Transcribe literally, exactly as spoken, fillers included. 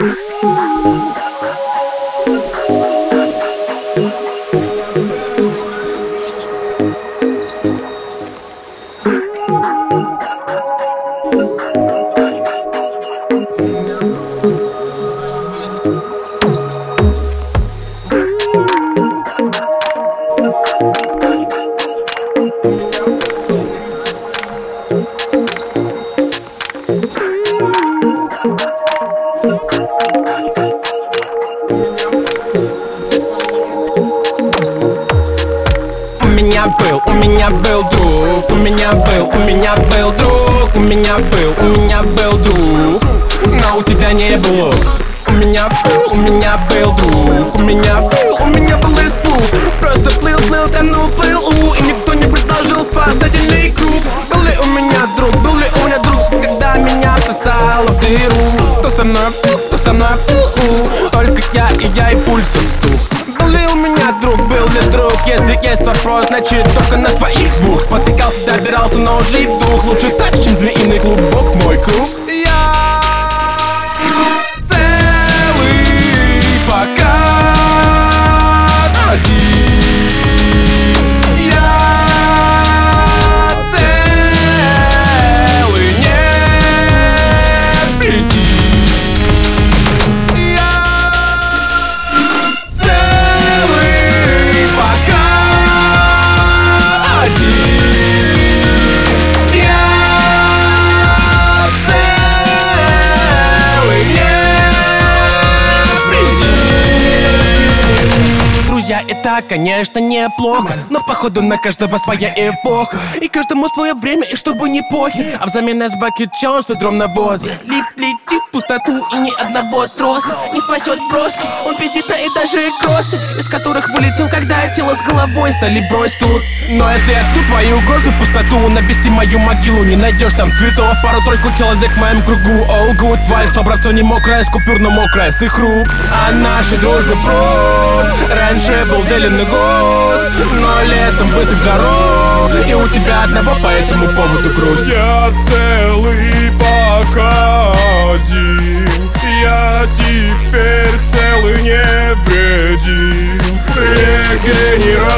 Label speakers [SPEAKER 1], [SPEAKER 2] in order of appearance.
[SPEAKER 1] Был, у меня был друг, у меня был, у меня был друг, у меня был, у меня был друг, но у тебя не было. У меня был, у меня был друг, у меня был, у меня был испуг. Просто плыл, плыл, тонул, плыл, у, и никто не предложил спасательный круг. Был ли у меня друг, был ли у меня друг, когда меня сосало в дыру? Кто со мной был, кто со мной был, у, только я и я и пульса стук. Был ли у меня друг, был ли друг? Если есть вопрос, значит только на своих двух. Спотыкался, добирался, но жив дух. Лучше так, чем змеиный клубок, мой круг. Я целый пока один. Я целый, не впереди. Это, конечно, неплохо, но походу на каждого своя эпоха, и каждому свое время, и чтобы не похер. А взамен нас бакет чел с ведром навоза. Лифт летит в пустоту, и ни одного троса не спасет броски. Он пиздит, а и даже кроссы, из которых вылетел, когда тело с головой стали брось тут. Но если я тут твои угрозы в пустоту, навести мою могилу, не найдешь там цветов. Пару-тройку человек в моем кругу, all good. Твоя швабра не мокрая, с купюр, но мокрая с их рук. А нашей дружбы проб раньше был зеленый гост, но летом быстро в жару, и у тебя одного по этому поводу грусть.
[SPEAKER 2] Я целый пока один, я теперь целый невредим. Регенерация